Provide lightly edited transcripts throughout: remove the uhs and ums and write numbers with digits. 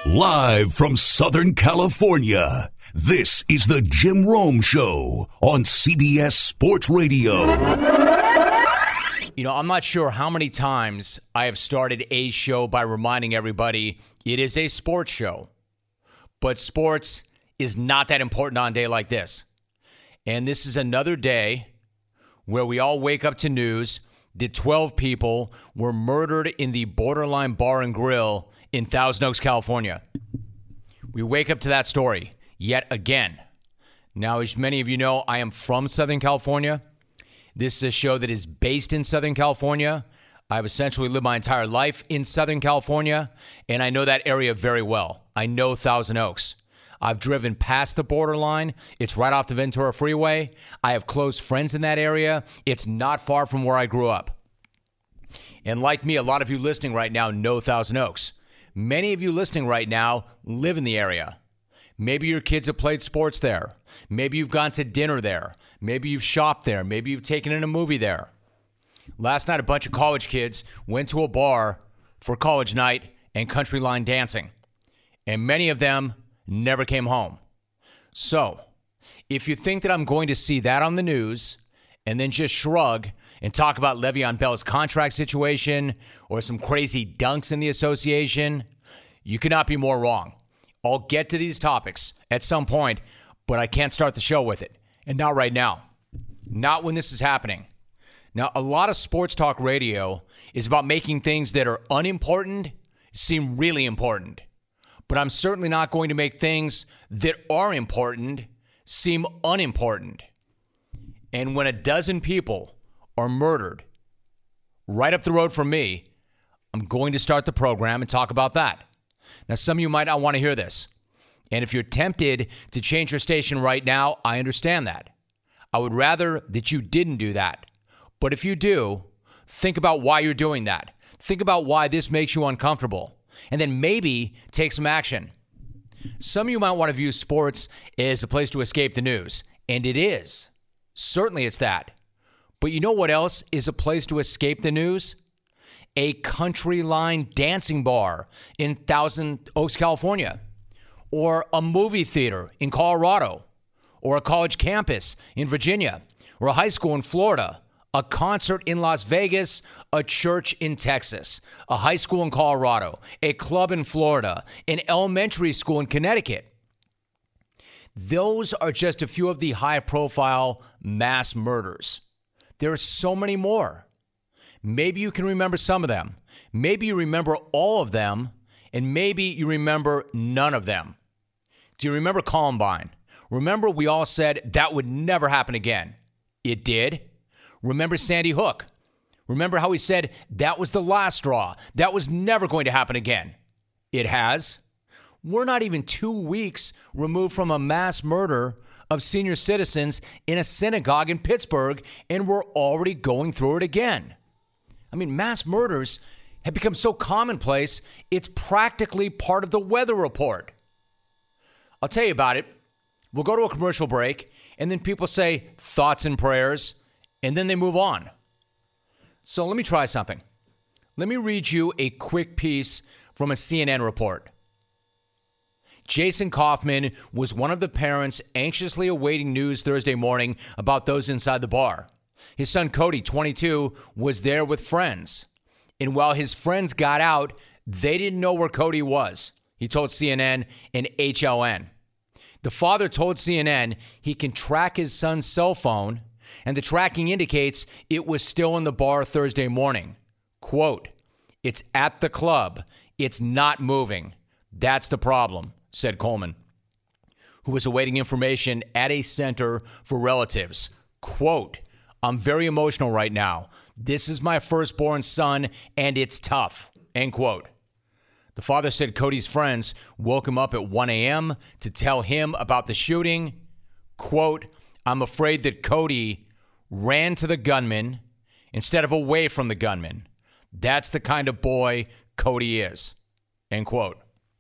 Live from Southern California, this is the Jim Rome Show on CBS Sports Radio. You know, I'm not sure how many times I have started a show by reminding everybody it is a sports show. But sports is not that important on a day like this. And this is another day where we all wake up to news that 12 people were murdered in the Borderline Bar and Grill in Thousand Oaks, California. We wake up to that story yet again. Now, as many of you know, I am from Southern California. This is a show that is based in Southern California. I've essentially lived my entire life in Southern California, and I know that area very well. I know Thousand Oaks. I've driven past the borderline. It's right off the Ventura Freeway. I have close friends in that area. It's not far from where I grew up. And like me, a lot of you listening right now know Thousand Oaks. Many of you listening right now live in the area. Maybe your kids have played sports there. Maybe you've gone to dinner there. Maybe you've shopped there. Maybe you've taken in a movie there. Last night, a bunch of college kids went to a bar for college night and country line dancing. And many of them never came home. So, if you think that I'm going to see that on the news and then just shrug and talk about Le'Veon Bell's contract situation or some crazy dunks in the association, you cannot be more wrong. I'll get to these topics at some point, but I can't start the show with it. And not right now. Not when this is happening. Now, a lot of sports talk radio is about making things that are unimportant seem really important. But I'm certainly not going to make things that are important seem unimportant. And when a dozen people are murdered right up the road from me, I'm going to start the program and talk about that. Now, some of you might not want to hear this. And if you're tempted to change your station right now, I understand that. I would rather that you didn't do that. But if you do, think about why you're doing that. Think about why this makes you uncomfortable. And then maybe take some action. Some of you might want to view sports as a place to escape the news. And it is. Certainly it's that. But you know what else is a place to escape the news? A country line dancing bar in Thousand Oaks, California. Or a movie theater in Colorado. Or a college campus in Virginia. Or a high school in Florida. A concert in Las Vegas, a church in Texas, a high school in Colorado, a club in Florida, an elementary school in Connecticut. Those are just a few of the high-profile mass murders. There are so many more. Maybe you can remember some of them. Maybe you remember all of them, and maybe you remember none of them. Do you remember Columbine? Remember we all said that would never happen again. It did. Remember Sandy Hook? Remember how we said that was the last straw? That was never going to happen again. It has. We're not even 2 weeks removed from a mass murder of senior citizens in a synagogue in Pittsburgh, and we're already going through it again. I mean, mass murders have become so commonplace, it's practically part of the weather report. I'll tell you about it. We'll go to a commercial break, and then people say thoughts and prayers, and then they move on. So let me try something. Let me read you a quick piece from a CNN report. Jason Kaufman was one of the parents anxiously awaiting news Thursday morning about those inside the bar. His son Cody, 22, was there with friends. And while his friends got out, they didn't know where Cody was, he told CNN and HLN. The father told CNN he can track his son's cell phone, and the tracking indicates it was still in the bar Thursday morning. Quote, "It's at the club. It's not moving. That's the problem," said Coleman, who was awaiting information at a center for relatives. Quote, "I'm very emotional right now. This is my firstborn son, and it's tough," end quote. The father said Cody's friends woke him up at 1 a.m. to tell him about the shooting. Quote, "I'm afraid that Cody ran to the gunman instead of away from the gunman. That's the kind of boy Cody is," end quote.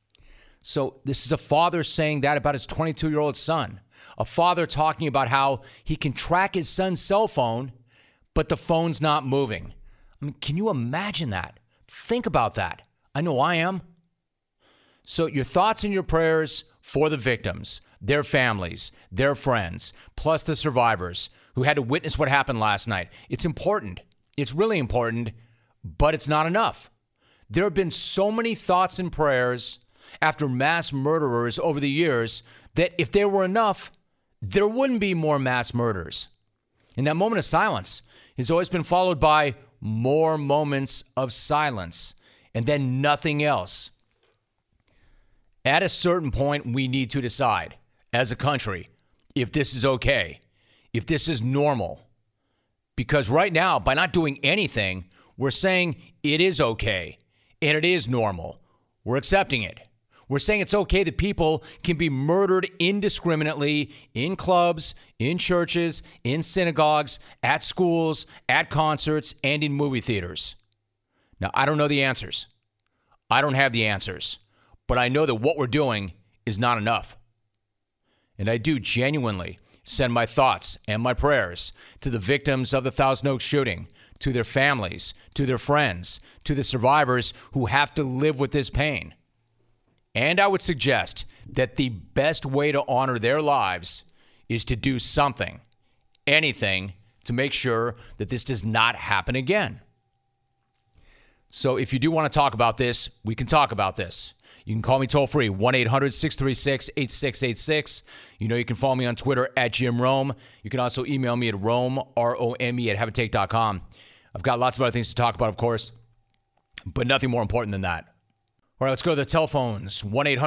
So this is a father saying that about his 22-year-old son. A father talking about how he can track his son's cell phone, but the phone's not moving. I mean, can you imagine that? Think about that. I know I am. So your thoughts and your prayers for the victims, their families, their friends, plus the survivors who had to witness what happened last night. It's important. It's really important, but it's not enough. There have been so many thoughts and prayers after mass murderers over the years that if there were enough, there wouldn't be more mass murders. And that moment of silence has always been followed by more moments of silence and then nothing else. At a certain point, we need to decide as a country if this is okay, if this is normal. Because right now, by not doing anything, we're saying it is okay and it is normal. We're accepting it. We're saying it's okay that people can be murdered indiscriminately in clubs, in churches, in synagogues, at schools, at concerts, and in movie theaters. Now, I don't know the answers. I don't have the answers. But I know that what we're doing is not enough. And I do genuinely send my thoughts and my prayers to the victims of the Thousand Oaks shooting, to their families, to their friends, to the survivors who have to live with this pain. And I would suggest that the best way to honor their lives is to do something, anything, to make sure that this does not happen again. So if you do want to talk about this, we can talk about this. You can call me toll free, 1-800-636-8686. You know, you can follow me on Twitter at Jim Rome. You can also email me at Rome, R-O-M-E, @haveatake.com. I've got lots of other things to talk about, of course, but nothing more important than that. All right, let's go to the telephones,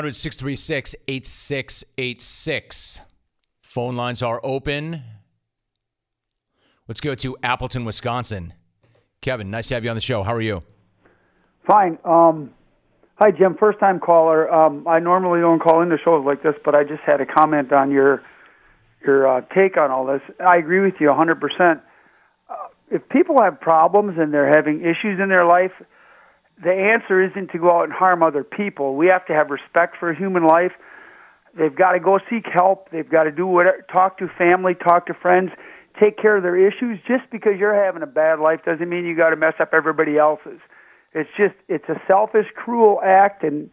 1-800-636-8686. Phone lines are open. Let's go to Appleton, Wisconsin. Kevin, nice to have you on the show. How are you? Fine. Hi, Jim. First-time caller. I normally don't call into shows like this, but I just had a comment on your take on all this. I agree with you 100%. If people have problems and they're having issues in their life, the answer isn't to go out and harm other people. We have to have respect for human life. They've got to go seek help. They've got to do whatever, talk to family, talk to friends, take care of their issues. Just because you're having a bad life doesn't mean you got to mess up everybody else's. It's a selfish, cruel act, and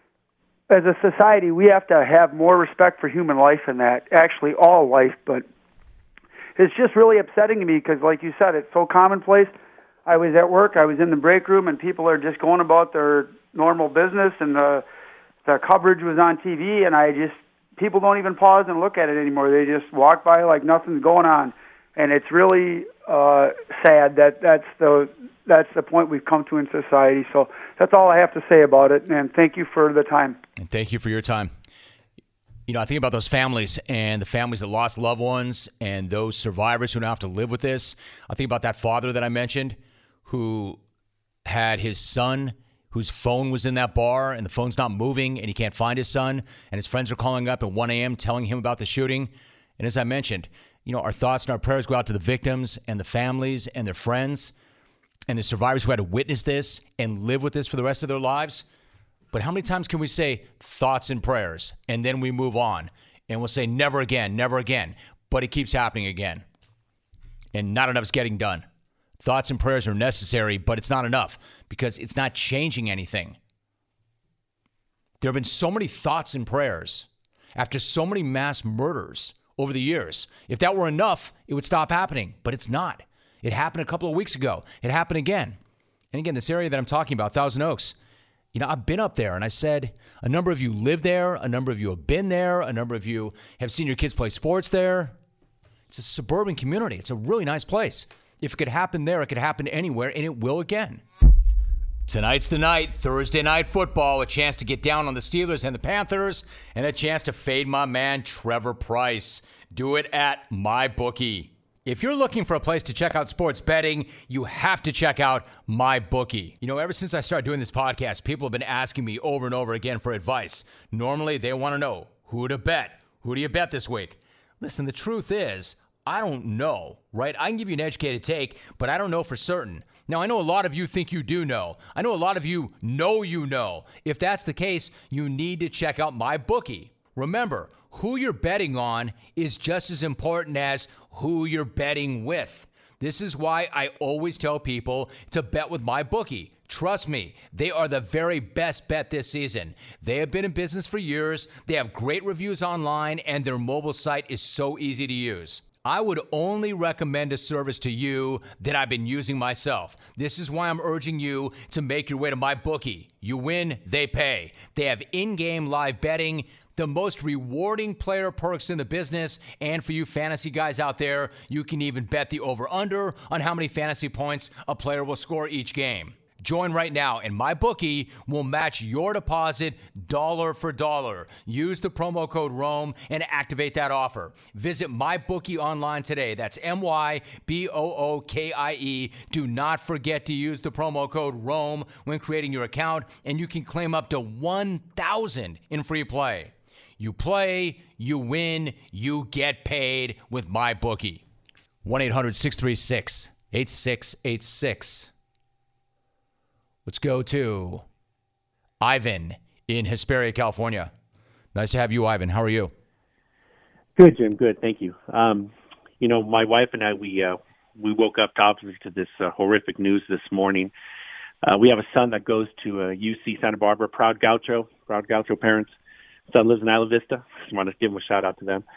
as a society, we have to have more respect for human life than that. Actually, all life, but it's just really upsetting to me because, like you said, it's so commonplace. I was at work, I was in the break room, and people are just going about their normal business, and the coverage was on TV, and people don't even pause and look at it anymore. They just walk by like nothing's going on, and it's really sad that that's the point we've come to in society. So that's all I have to say about it, and thank you for the time. And thank you for your time. You know, I think about those families and the families that lost loved ones and those survivors who now have to live with this. I think about that father that I mentioned who had his son whose phone was in that bar and the phone's not moving and he can't find his son, and his friends are calling up at 1 a.m. telling him about the shooting. And as I mentioned, you know, our thoughts and our prayers go out to the victims and the families and their friends and the survivors who had to witness this and live with this for the rest of their lives. But how many times can we say thoughts and prayers and then we move on and we'll say never again, but it keeps happening again and not enough is getting done. Thoughts and prayers are necessary, but it's not enough because it's not changing anything. There have been so many thoughts and prayers after so many mass murders over the years. If that were enough, it would stop happening, but it's not. It happened a couple of weeks ago. It happened again. And again, this area that I'm talking about, Thousand Oaks, you know, I've been up there and I said, a number of you live there. A number of you have been there. A number of you have seen your kids play sports there. It's a suburban community. It's a really nice place. If it could happen there, it could happen anywhere, and it will again. Tonight's the night, Thursday Night Football, a chance to get down on the Steelers and the Panthers, and a chance to fade my man Trevor Price. Do it at MyBookie. If you're looking for a place to check out sports betting, you have to check out MyBookie. You know, ever since I started doing this podcast, people have been asking me over and over again for advice. Normally, they want to know who to bet. Who do you bet this week? Listen, the truth is, I don't know, right? I can give you an educated take, but I don't know for certain. Now, I know a lot of you think you do know. I know a lot of you know you know. If that's the case, you need to check out MyBookie. Remember, who you're betting on is just as important as who you're betting with. This is why I always tell people to bet with MyBookie. Trust me, they are the very best bet this season. They have been in business for years, they have great reviews online, and their mobile site is so easy to use. I would only recommend a service to you that I've been using myself. This is why I'm urging you to make your way to MyBookie. You win, they pay. They have in-game live betting, the most rewarding player perks in the business, and for you fantasy guys out there, you can even bet the over-under on how many fantasy points a player will score each game. Join right now, and MyBookie will match your deposit dollar for dollar. Use the promo code ROME and activate that offer. Visit MyBookie online today. That's MyBookie. Do not forget to use the promo code ROME when creating your account, and you can claim up to $1,000 in free play. You play, you win, you get paid with MyBookie. 1-800-636-8686. Let's go to Ivan in Hesperia, California. Nice to have you, Ivan. How are you? Good, Jim. Good. Thank you. My wife and I, we woke up obviously to this horrific news this morning. We have a son that goes to UC Santa Barbara, proud Gaucho parents. Son lives in Isla Vista. Just want to give them a shout out to them.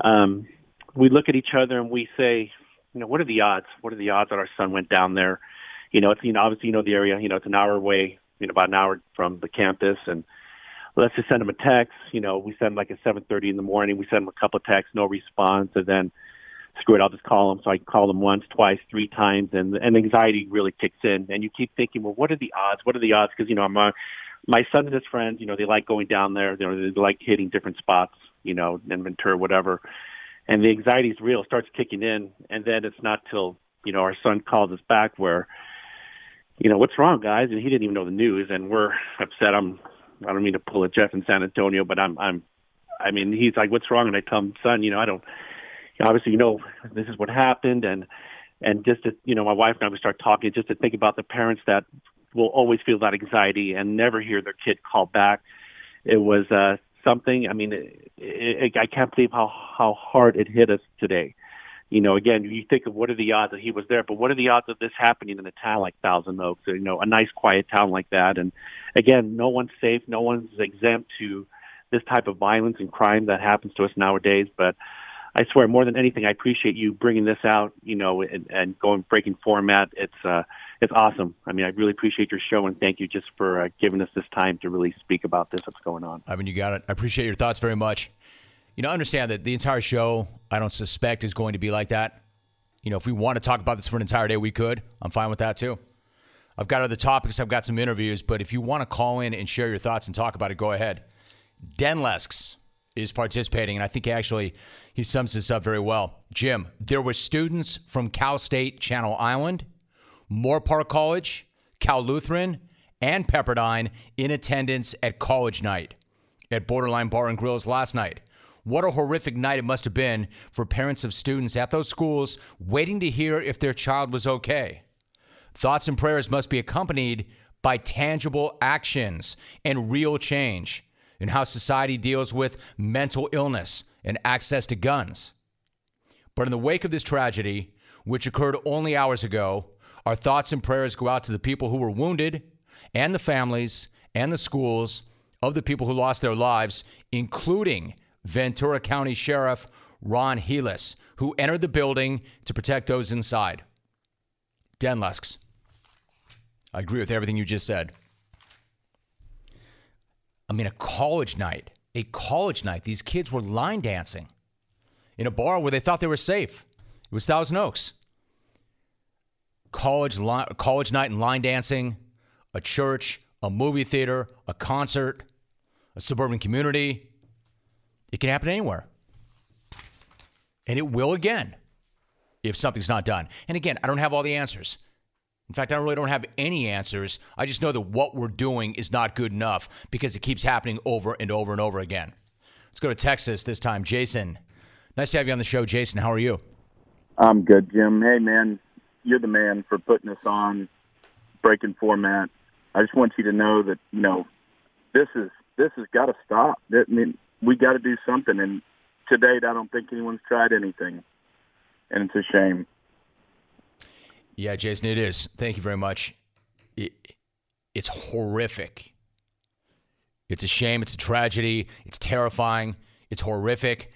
We look at each other and we say, what are the odds? What are the odds that our son went down there? It's, obviously, the area, it's an hour away, about an hour from the campus. And let's just send him a text. We send him like at 7:30 in the morning. We send him a couple of texts, no response. And then, screw it, I'll just call him. So I call him once, twice, 3 times. And anxiety really kicks in. And you keep thinking, well, what are the odds? What are the odds? Because, my son and his friends, they like going down there. They like hitting different spots, in Ventura, whatever. And the anxiety is real, starts kicking in. And then it's not till, our son calls us back where, what's wrong, guys? And he didn't even know the news, and we're upset. I don't mean to pull a Jeff in San Antonio, but he's like, what's wrong? And I tell him, son, obviously, this is what happened. And just to, my wife and I, we start talking just to think about the parents that will always feel that anxiety and never hear their kid call back. It was something, I can't believe how hard it hit us today. Again, you think of what are the odds that he was there, but what are the odds of this happening in a town like Thousand Oaks, a nice, quiet town like that? And again, no one's safe. No one's exempt to this type of violence and crime that happens to us nowadays. But I swear, more than anything, I appreciate you bringing this out, and breaking format. It's awesome. I really appreciate your show, and thank you just for giving us this time to really speak about this, what's going on. You got it. I appreciate your thoughts very much. Understand that the entire show, I don't suspect, is going to be like that. If we want to talk about this for an entire day, we could. I'm fine with that, too. I've got other topics. I've got some interviews. But if you want to call in and share your thoughts and talk about it, go ahead. Denlesks is participating, and I think he sums this up very well. Jim, there were students from Cal State Channel Island, Moorpark College, Cal Lutheran, and Pepperdine in attendance at college night at Borderline Bar and Grills last night. What a horrific night it must have been for parents of students at those schools waiting to hear if their child was okay. Thoughts and prayers must be accompanied by tangible actions and real change in how society deals with mental illness and access to guns. But in the wake of this tragedy, which occurred only hours ago, our thoughts and prayers go out to the people who were wounded and the families and the schools of the people who lost their lives, including Ventura County Sheriff Ron Helis, who entered the building to protect those inside. Denlesks, I agree with everything you just said. A college night. These kids were line dancing in a bar where they thought they were safe. It was Thousand Oaks. College night and line dancing, a church, a movie theater, a concert, a suburban community. It can happen anywhere. And it will again if something's not done. And again, I don't have all the answers. In fact, I really don't have any answers. I just know that what we're doing is not good enough because it keeps happening over and over and over again. Let's go to Texas this time. Jason, nice to have you on the show. Jason, how are you? I'm good, Jim. Hey, man, you're the man for putting us on, breaking format. I just want you to know that, this has got to stop. We got to do something. And to date, I don't think anyone's tried anything. And it's a shame. Yeah, Jason, it is. Thank you very much. It's horrific. It's a shame. It's a tragedy. It's terrifying. It's horrific.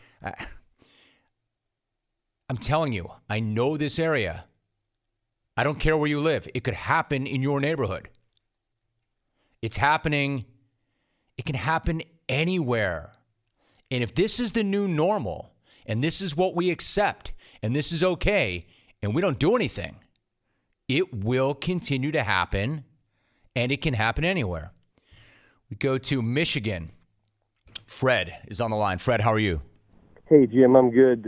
I'm telling you, I know this area. I don't care where you live. It could happen in your neighborhood. It's happening. It can happen anywhere. And if this is the new normal, and this is what we accept, and this is okay, and we don't do anything, it will continue to happen, and it can happen anywhere. We go to Michigan. Fred is on the line. Fred, how are you? Hey, Jim, I'm good.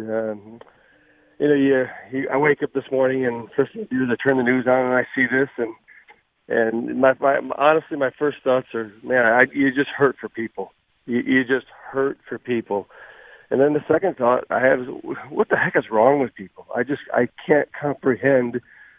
I wake up this morning and first thing I do is I turn the news on and I see this, and honestly, my first thoughts are, man, you just hurt for people. You just hurt for people. And then the second thought I have is, what the heck is wrong with people? I can't comprehend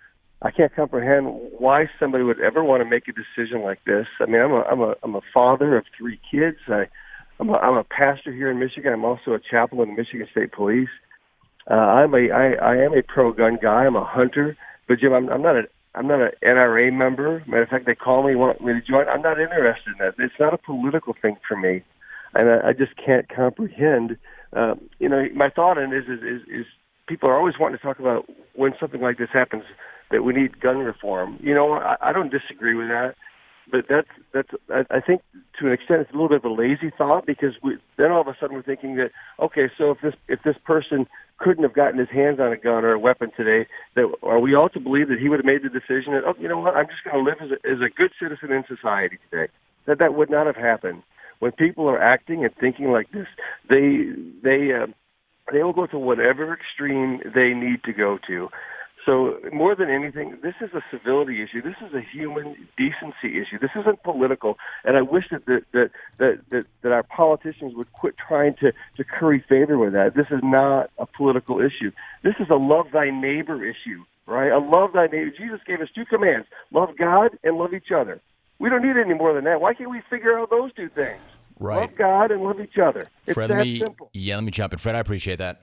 why somebody would ever want to make a decision like this. I mean, I'm a father of 3 kids. I'm a pastor here in Michigan. I'm also a chaplain in the Michigan State Police. I am a pro-gun guy. I'm a hunter. But Jim, I'm not an NRA member. Matter of fact, they call me, want me to join. I'm not interested in that. It's not a political thing for me, and I just can't comprehend. My thought in is people are always wanting to talk about when something like this happens that we need gun reform. I don't disagree with that, but I think to an extent it's a little bit of a lazy thought, because then all of a sudden we're thinking that, okay, so if this person couldn't have gotten his hands on a gun or a weapon today, that are we all to believe that he would have made the decision that, oh, you know what, I'm just going to live as a good citizen in society today? That would not have happened. When people are acting and thinking like this, they will go to whatever extreme they need to go to. So more than anything, this is a civility issue. This is a human decency issue. This isn't political. And I wish that our politicians would quit trying to curry favor with that. This is not a political issue. This is a love thy neighbor issue, right? A love thy neighbor. Jesus gave us 2 commands: love God and love each other. We don't need any more than that. Why can't we figure out those 2 things? Right. Love God and love each other. It's Fred, that simple. Yeah, let me jump in. Fred, I appreciate that.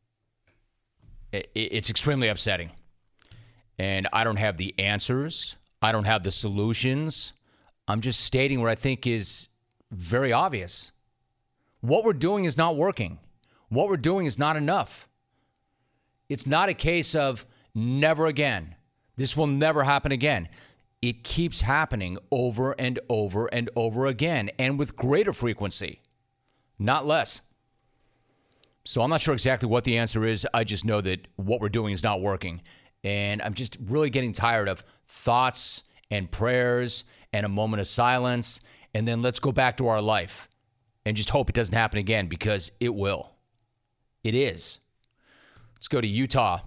It's extremely upsetting. And I don't have the answers. I don't have the solutions. I'm just stating what I think is very obvious. What we're doing is not working. What we're doing is not enough. It's not a case of never again. This will never happen again. It keeps happening over and over and over again, and with greater frequency, not less. So I'm not sure exactly what the answer is. I just know that what we're doing is not working. And I'm just really getting tired of thoughts and prayers and a moment of silence, and then let's go back to our life and just hope it doesn't happen again, because it will. It is. Let's go to Utah.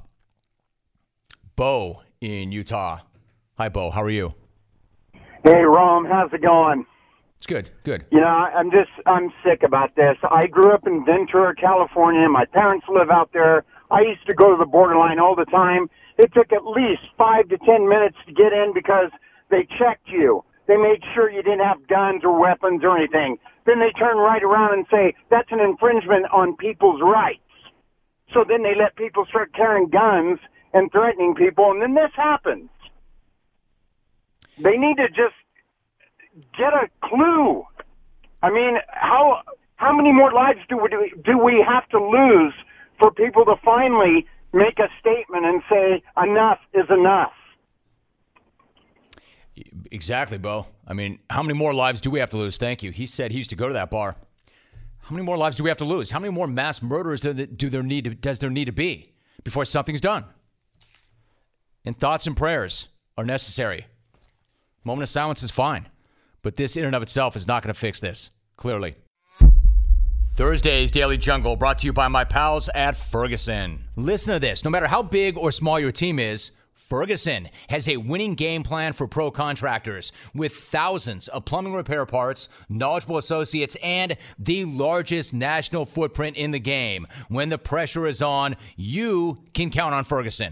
Bo in Utah. Hi, Bo. How are you? Hey, Rom. How's it going? It's good. Good. I'm sick about this. I grew up in Ventura, California. My parents live out there. I used to go to the borderline all the time. It took at least 5 to 10 minutes to get in because they checked you. They made sure you didn't have guns or weapons or anything. Then they turn right around and say, that's an infringement on people's rights. So then they let people start carrying guns and threatening people, and then this happens. They need to just get a clue. I mean, how many more lives do we have to lose for people to finally make a statement and say enough is enough? Exactly, Bo. I mean, how many more lives do we have to lose? Thank you. He said he used to go to that bar. How many more lives do we have to lose? How many more mass murderers does there need to be before something's done? And thoughts and prayers are necessary. Moment of silence is fine. But this in and of itself is not going to fix this, clearly. Thursday's Daily Jungle brought to you by my pals at Ferguson. Listen to this. No matter how big or small your team is, Ferguson has a winning game plan for pro contractors with thousands of plumbing repair parts, knowledgeable associates, and the largest national footprint in the game. When the pressure is on, you can count on Ferguson.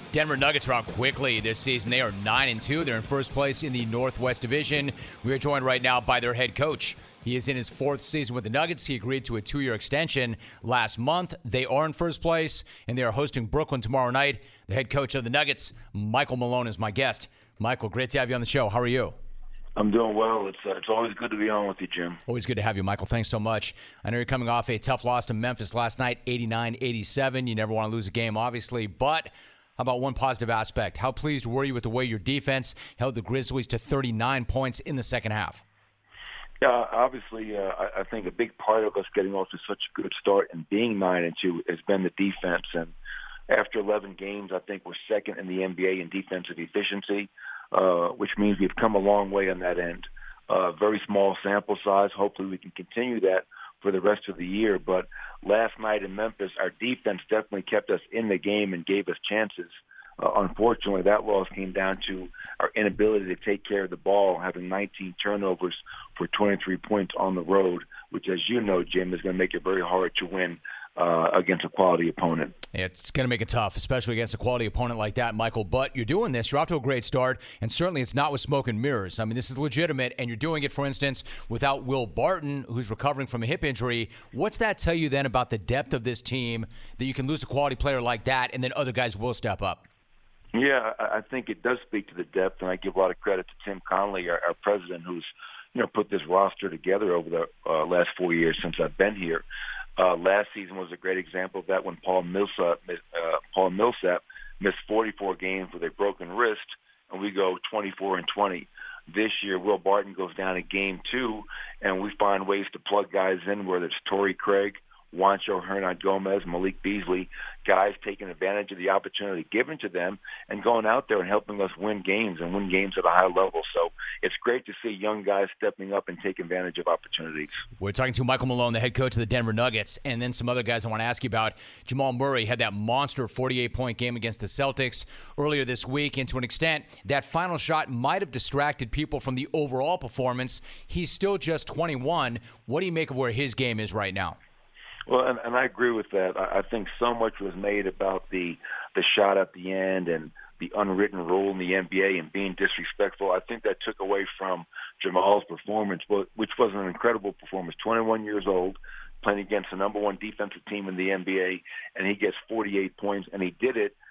Denver Nuggets are out quickly this season. They are 9-2. They're in first place in the Northwest Division. We are joined right now by their head coach. He is in his fourth season with the Nuggets. He agreed to a 2-year extension last month. They are in first place, and they are hosting Brooklyn tomorrow night. The head coach of the Nuggets, Michael Malone, is my guest. Michael, great to have you on the show. How are you? I'm doing well. It's always good to be on with you, Jim. Always good to have you, Michael. Thanks so much. I know you're coming off a tough loss to Memphis last night, 89-87. You never want to lose a game, obviously, but how about one positive aspect? How pleased were you with the way your defense held the Grizzlies to 39 points in the second half? Yeah, obviously, I think a big part of us getting off to such a good start and being 9-2 has been the defense. And after 11 games, I think we're second in the NBA in defensive efficiency, which means we've come a long way on that end. Very small sample size. Hopefully we can continue that for the rest of the year. But last night in Memphis, our defense definitely kept us in the game and gave us chances. Unfortunately, that loss came down to our inability to take care of the ball, having 19 turnovers for 23 points on the road, which, as you know, Jim, is going to make it very hard to win against a quality opponent. It's going to make it tough, especially against a quality opponent like that, Michael. But you're doing this. You're off to a great start, and certainly it's not with smoke and mirrors. I mean, this is legitimate, and you're doing it, for instance, without Will Barton, who's recovering from a hip injury. What's that tell you then about the depth of this team, that you can lose a quality player like that, and then other guys will step up? Yeah, I think it does speak to the depth, and I give a lot of credit to Tim Connolly, our president, who's put this roster together over the last 4 years since I've been here. Last season was a great example of that when Paul Millsap missed 44 games with a broken wrist, and we go 24-20. This year, Will Barton goes down in Game 2, and we find ways to plug guys in, whether it's Torrey Craig, Juancho Hernan-Gomez, Malik Beasley, guys taking advantage of the opportunity given to them and going out there and helping us win games and win games at a high level. So it's great to see young guys stepping up and taking advantage of opportunities. We're talking to Michael Malone, the head coach of the Denver Nuggets, and then some other guys I want to ask you about. Jamal Murray had that monster 48-point game against the Celtics earlier this week, and to an extent, that final shot might have distracted people from the overall performance. He's still just 21. What do you make of where his game is right now? Well, and I agree with that. I think so much was made about the shot at the end and the unwritten rule in the NBA and being disrespectful. I think that took away from Jamal's performance, which was an incredible performance. 21 years old, playing against the number one defensive team in the NBA, and he gets 48 points, and he did it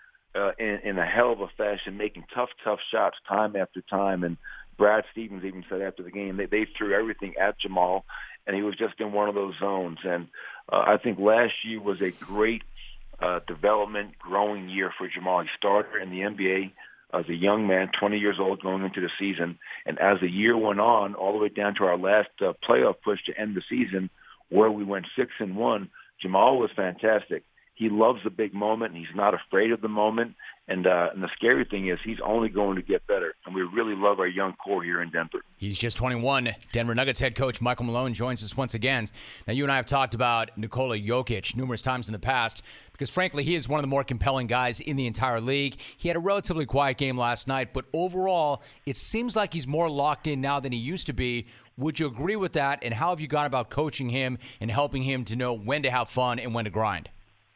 in a hell of a fashion, making tough shots time after time. And Brad Stevens even said after the game they threw everything at Jamal, and he was just in one of those zones. And I think last year was a great development, growing year for Jamal. He started in the NBA as a young man, 20 years old, going into the season. And as the year went on, all the way down to our last playoff push to end the season, where we went 6-1, Jamal was fantastic. He loves the big moment, and he's not afraid of the moment. And the scary thing is he's only going to get better. And we really love our young core here in Denver. He's just 21. Denver Nuggets head coach Michael Malone joins us once again. Now, you and I have talked about Nikola Jokic numerous times in the past because, frankly, he is one of the more compelling guys in the entire league. He had a relatively quiet game last night, but overall, it seems like he's more locked in now than he used to be. Would you agree with that? And how have you gone about coaching him and helping him to know when to have fun and when to grind?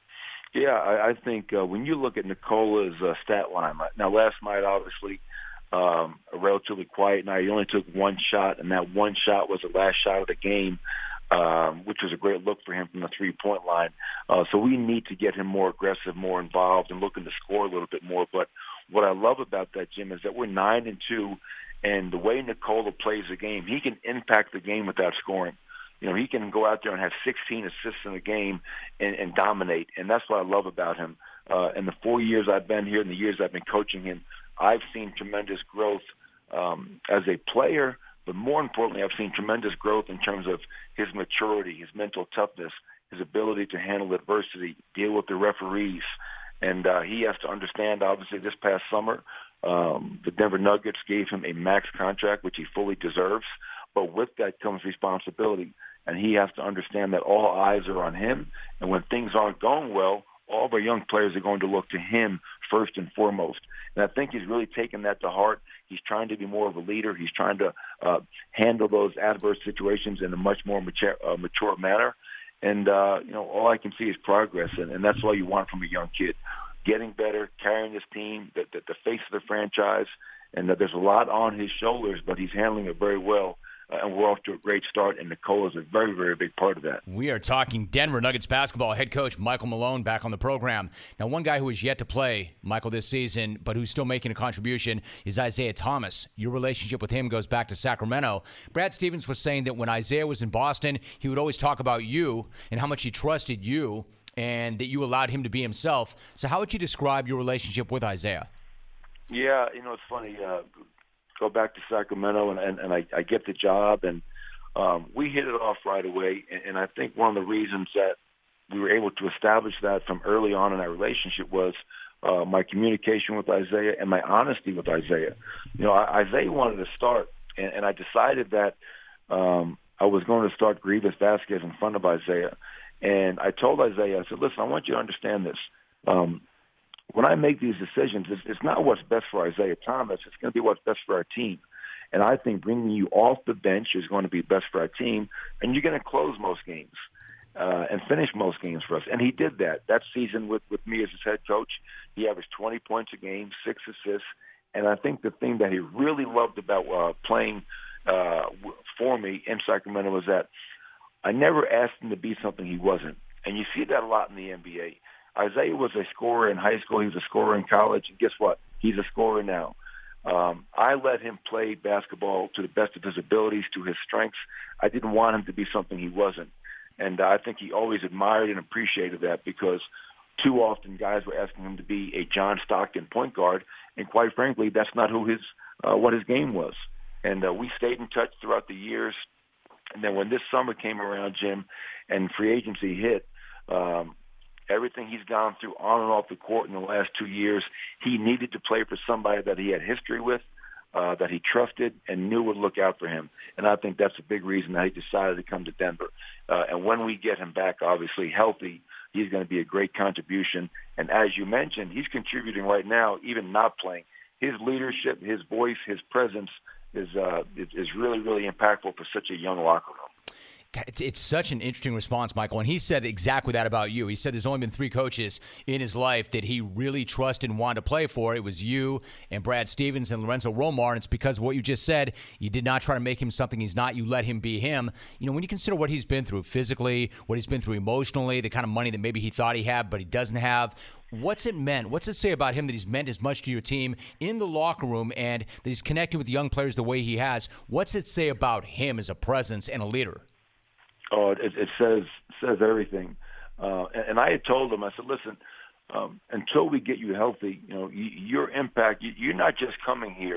Yeah, I think when you look at Nikola's stat line, now last night, obviously, a relatively quiet night. He only took one shot, and that one shot was the last shot of the game, which was a great look for him from the three-point line. So we need to get him more aggressive, more involved, and looking to score a little bit more. But what I love about that, Jim, is that we're 9-2, and the way Nikola plays the game, he can impact the game without scoring. He can go out there and have 16 assists in a game and dominate, and that's what I love about him. In the 4 years I've been here and the years I've been coaching him, I've seen tremendous growth as a player, but more importantly, I've seen tremendous growth in terms of his maturity, his mental toughness, his ability to handle adversity, deal with the referees. And he has to understand, obviously, this past summer, the Denver Nuggets gave him a max contract, which he fully deserves. But with that comes responsibility. And he has to understand that all eyes are on him. And when things aren't going well, all of our young players are going to look to him first and foremost. And I think he's really taken that to heart. He's trying to be more of a leader. He's trying to handle those adverse situations in a much more mature manner. And, all I can see is progress. And that's all you want from a young kid. getting better, carrying his team, the face of the franchise, and that there's a lot on his shoulders, but he's handling it very well. And we're off to a great start, and Nikola is a very, very big part of that. We are talking Denver Nuggets basketball head coach Michael Malone back on the program. Now, one guy who has yet to play, Michael, this season, but who's still making a contribution is Isaiah Thomas. Your relationship with him goes back to Sacramento. Brad Stevens was saying that when Isaiah was in Boston, he would always talk about you and how much he trusted you and that you allowed him to be himself. So how would you describe your relationship with Isaiah? Yeah, it's funny. Go back to Sacramento, and I get the job, and we hit it off right away. And I think one of the reasons that we were able to establish that from early on in our relationship was my communication with Isaiah and my honesty with Isaiah. Isaiah wanted to start, and I decided that I was going to start Greivis Vasquez in front of Isaiah. And I told Isaiah, I said, listen, I want you to understand this. When I make these decisions, it's not what's best for Isaiah Thomas. It's going to be what's best for our team. And I think bringing you off the bench is going to be best for our team, and you're going to close most games and finish most games for us. And he did that. That season with me as his head coach, he averaged 20 points a game, 6 assists. And I think the thing that he really loved about playing for me in Sacramento was that I never asked him to be something he wasn't. And you see that a lot in the NBA. Isaiah was a scorer in high school. He was a scorer in college. And guess what? He's a scorer now. I let him play basketball to the best of his abilities, to his strengths. I didn't want him to be something he wasn't. And I think he always admired and appreciated that, because too often guys were asking him to be a John Stockton point guard. And quite frankly, that's not who what his game was. And we stayed in touch throughout the years. And then when this summer came around, Jim, and free agency hit, everything he's gone through on and off the court in the last 2 years, he needed to play for somebody that he had history with, that he trusted and knew would look out for him. And I think that's a big reason that he decided to come to Denver. And when we get him back, obviously healthy, he's going to be a great contribution. And as you mentioned, he's contributing right now, even not playing. His leadership, his voice, his presence is really, really impactful for such a young locker room. It's such an interesting response, Michael. And he said exactly that about you. He said there's only been 3 coaches in his life that he really trusted and wanted to play for. It was you and Brad Stevens and Lorenzo Romar. And it's because of what you just said. You did not try to make him something he's not. You let him be him. When you consider what he's been through physically, what he's been through emotionally, the kind of money that maybe he thought he had but he doesn't have, what's it meant? What's it say about him that he's meant as much to your team in the locker room and that he's connecting with the young players the way he has? What's it say about him as a presence and a leader? Oh, it says everything. And I had told him, I said, listen, until we get you healthy, your impact, you're not just coming here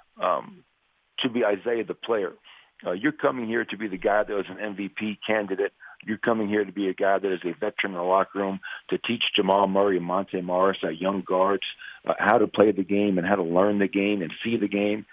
to be Isaiah the player. You're coming here to be the guy that was an MVP candidate. You're coming here to be a guy that is a veteran in the locker room, to teach Jamal Murray and Monte Morris, our young guards, how to play the game and how to learn the game and see the game.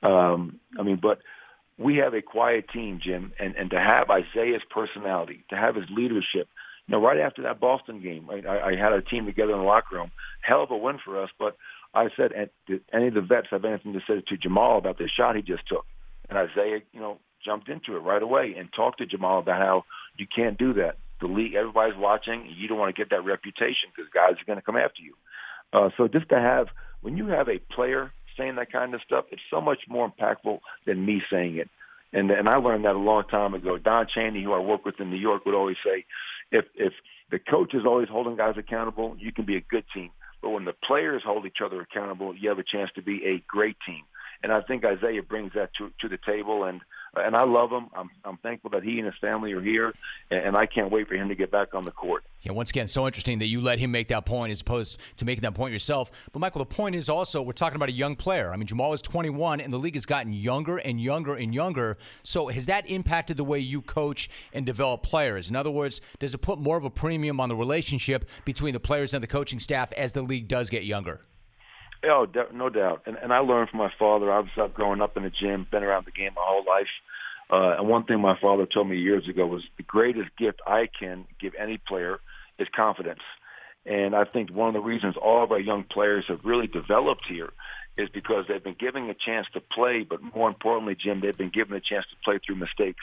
But we have a quiet team, Jim, and to have Isaiah's personality, to have his leadership. Right after that Boston game, right, I had our team together in the locker room. Hell of a win for us, but I said, did any of the vets have anything to say to Jamal about the shot he just took? And Isaiah, jumped into it right away and talked to Jamal about how you can't do that. The league, everybody's watching. You don't want to get that reputation because guys are going to come after you. So just to have, when you have a player saying that kind of stuff, it's so much more impactful than me saying it. And I learned that a long time ago. Don Chaney, who I work with in New York, would always say, if the coach is always holding guys accountable, you can be a good team. But when the players hold each other accountable, you have a chance to be a great team. And I think Isaiah brings that to the table, and I love him. I'm thankful that he and his family are here, and I can't wait for him to get back on the court. Yeah, once again, so interesting that you let him make that point as opposed to making that point yourself. But, Michael, the point is also we're talking about a young player. Jamal is 21, and the league has gotten younger and younger and younger. So has that impacted the way you coach and develop players? In other words, does it put more of a premium on the relationship between the players and the coaching staff as the league does get younger? Oh, no doubt. And I learned from my father. I was up growing up in the gym, been around the game my whole life. And one thing my father told me years ago was the greatest gift I can give any player is confidence. And I think one of the reasons all of our young players have really developed here is because they've been given a chance to play, but more importantly, Jim, they've been given a chance to play through mistakes.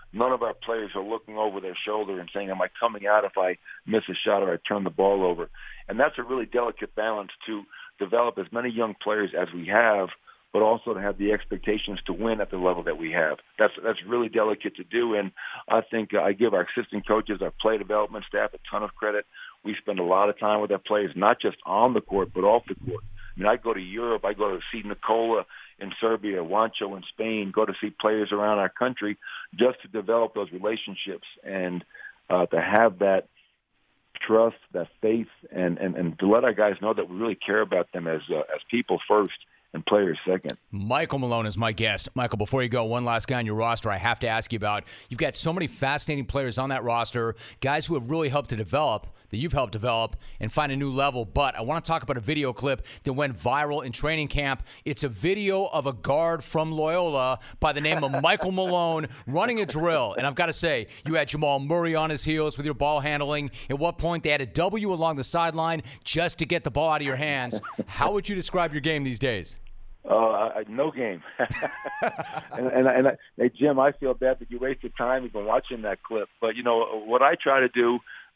none of our players are looking over their shoulder and saying, am I coming out if I miss a shot or I turn the ball over? And that's a really delicate balance to develop as many young players as we have, but also to have the expectations to win at the level that we have. That's really delicate to do, and I think I give our assistant coaches, our play development staff, a ton of credit. We spend a lot of time with our players, not just on the court, but off the court. I mean, I go to Europe, I go to see Nikola in Serbia, Juancho in Spain, go to see players around our country just to develop those relationships and to have that trust, that faith, and to let our guys know that we really care about them as people first and players second. Michael Malone is my guest. Michael, before you go, one last guy on your roster I have to ask you about. You've got so many fascinating players on that roster, guys who have really helped to develop, that you've helped develop and find a new level. But I want to talk about a video clip that went viral in training camp. It's a video of a guard from Loyola by the name of Michael Malone running a drill. And I've got to say, you had Jamal Murray on his heels with your ball handling. At what point they had a W along the sideline just to get the ball out of your hands. How would you describe your game these days? No game. and hey, Jim, I feel bad that you wasted time even watching that clip. But, you know, what I try to do,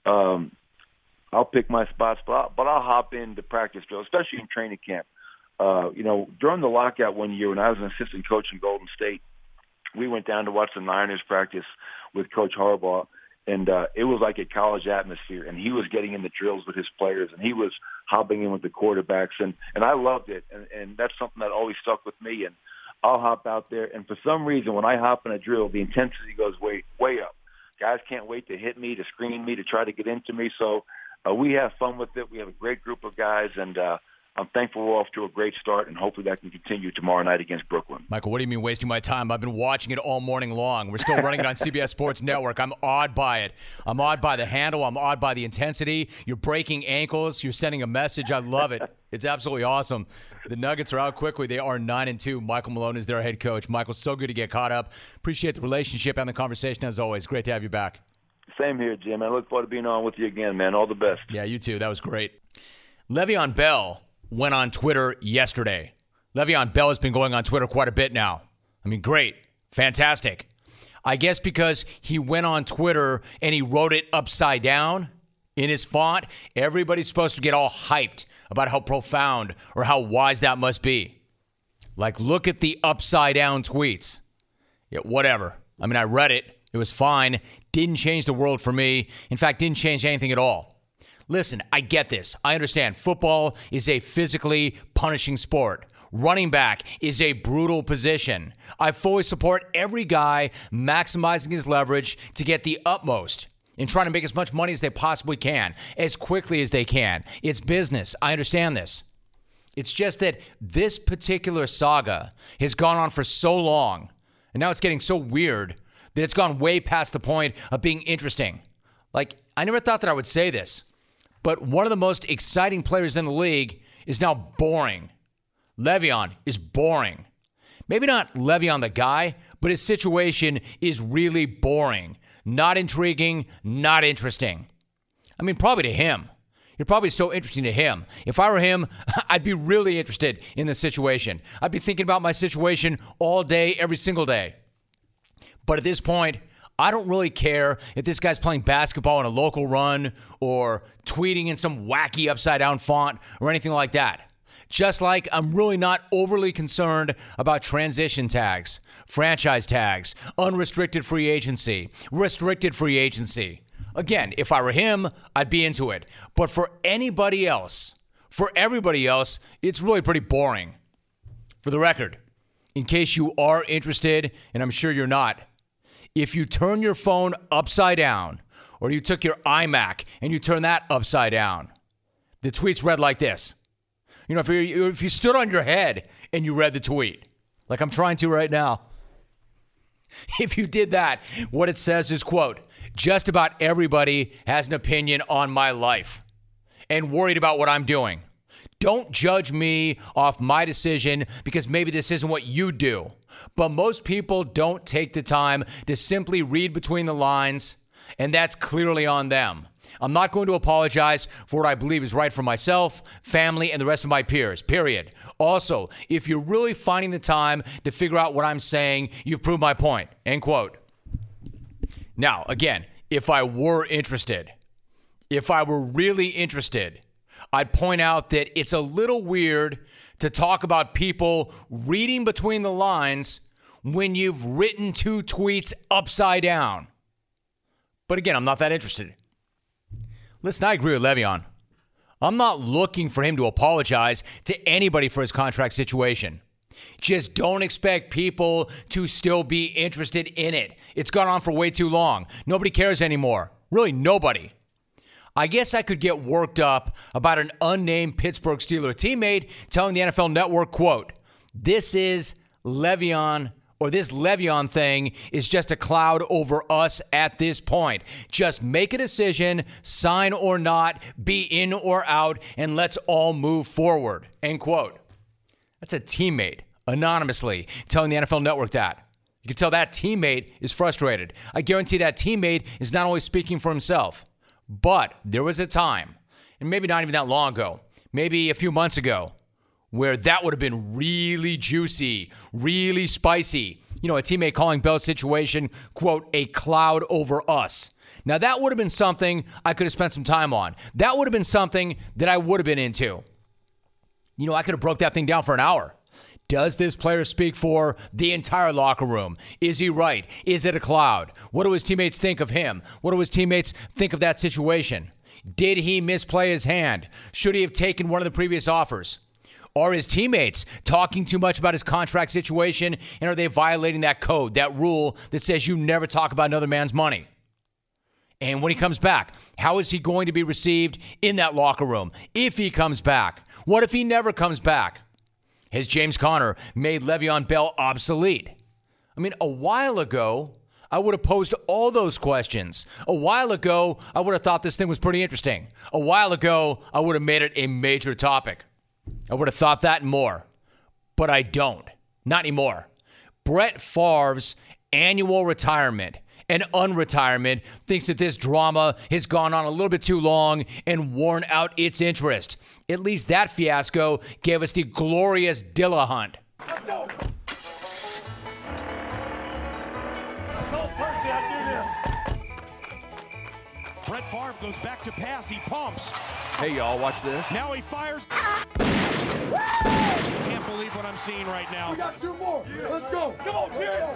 I'll pick my spots, but I'll hop into practice drill, especially in training camp. You know, during the lockout one year when I was an assistant coach in Golden State, we went down to watch the Niners practice with Coach Harbaugh. And it was like a college atmosphere, and he was getting in the drills with his players, and he was hopping in with the quarterbacks, and I loved it, and that's something that always stuck with me. And I'll hop out there, and for some reason, when I hop in a drill, the intensity goes way up. Guys can't wait to hit me, to screen me, to try to get into me. So we have fun with it. We have a great group of guys, and I'm thankful we're off to a great start, and hopefully that can continue tomorrow night against Brooklyn. Michael, what do you mean wasting my time? I've been watching it all morning long. We're still running it on CBS Sports Network. I'm awed by it. I'm awed by the handle. I'm awed by the intensity. You're breaking ankles. You're sending a message. I love it. It's absolutely awesome. The Nuggets are out quickly. They are 9-2. Michael Malone is their head coach. Michael, so good to get caught up. Appreciate the relationship and the conversation as always. Great to have you back. Same here, Jim. I look forward to being on with you again, man. All the best. Yeah, you too. That was great. Le'Veon Bell went on Twitter yesterday. Le'Veon Bell has been going on Twitter quite a bit now. I mean, great. Fantastic. I guess because he went on Twitter and he wrote it upside down in his font, everybody's supposed to get all hyped about how profound or how wise that must be. Like, look at the upside down tweets. Yeah, whatever. I mean, I read it. It was fine. Didn't change the world for me. In fact, didn't change anything at all. Listen, I get this. I understand football is a physically punishing sport. Running back is a brutal position. I fully support every guy maximizing his leverage to get the utmost in trying to make as much money as they possibly can, as quickly as they can. It's business. I understand this. It's just that this particular saga has gone on for so long, and now it's getting so weird that it's gone way past the point of being interesting. Like, I never thought that I would say this, but one of the most exciting players in the league is now boring. Le'Veon is boring. Maybe not Le'Veon the guy, but his situation is really boring. Not intriguing, not interesting. I mean, probably to him. You're probably still interesting to him. If I were him, I'd be really interested in the situation. I'd be thinking about my situation all day, every single day. But at this point, I don't really care if this guy's playing basketball in a local run or tweeting in some wacky upside-down font or anything like that. Just like I'm really not overly concerned about transition tags, franchise tags, unrestricted free agency, restricted free agency. Again, if I were him, I'd be into it. But for anybody else, for everybody else, it's really pretty boring. For the record, in case you are interested, and I'm sure you're not, if you turn your phone upside down, or you took your iMac and you turn that upside down, the tweet's read like this. You know, if you stood on your head and you read the tweet, like I'm trying to right now, if you did that, what it says is, quote, just about everybody has an opinion on my life and worried about what I'm doing. Don't judge me off my decision because maybe this isn't what you do. But most people don't take the time to simply read between the lines, and that's clearly on them. I'm not going to apologize for what I believe is right for myself, family, and the rest of my peers, period. Also, if you're really finding the time to figure out what I'm saying, you've proved my point, end quote. Now, again, if I were interested, if I were really interested, I'd point out that it's a little weird to talk about people reading between the lines when you've written 2 tweets upside down. But again, I'm not that interested. Listen, I agree with Le'Veon. I'm not looking for him to apologize to anybody for his contract situation. Just don't expect people to still be interested in it. It's gone on for way too long. Nobody cares anymore. Really, nobody. I guess I could get worked up about an unnamed Pittsburgh Steelers teammate telling the NFL Network, quote, this Le'Veon thing is just a cloud over us at this point. Just make a decision, sign or not, be in or out, and let's all move forward, end quote. That's a teammate, anonymously, telling the NFL Network that. You can tell that teammate is frustrated. I guarantee that teammate is not only speaking for himself, but there was a time, and maybe not even that long ago, maybe a few months ago, where that would have been really juicy, really spicy. You know, a teammate calling Bell's situation, quote, a cloud over us. Now, that would have been something I could have spent some time on. That would have been something that I would have been into. You know, I could have broke that thing down for an hour. Does this player speak for the entire locker room? Is he right? Is it a cloud? What do his teammates think of him? What do his teammates think of that situation? Did he misplay his hand? Should he have taken one of the previous offers? Are his teammates talking too much about his contract situation, and are they violating that code, that rule that says you never talk about another man's money? And when he comes back, how is he going to be received in that locker room? If he comes back, what if he never comes back? Has James Conner made Le'Veon Bell obsolete? I mean, a while ago, I would have posed all those questions. A while ago, I would have thought this thing was pretty interesting. A while ago, I would have made it a major topic. I would have thought that and more. But I don't. Not anymore. Brett Favre's annual retirement and unretirement thinks that this drama has gone on a little bit too long and worn out its interest. At least that fiasco gave us the glorious Dilla hunt. Let's go. Go, Percy, I do this. Brett Favre goes back to pass. He pumps. Hey, y'all, watch this. Now he fires. Can't believe what I'm seeing right now. We got 2 more. Yeah. Let's go. Come on, cheer.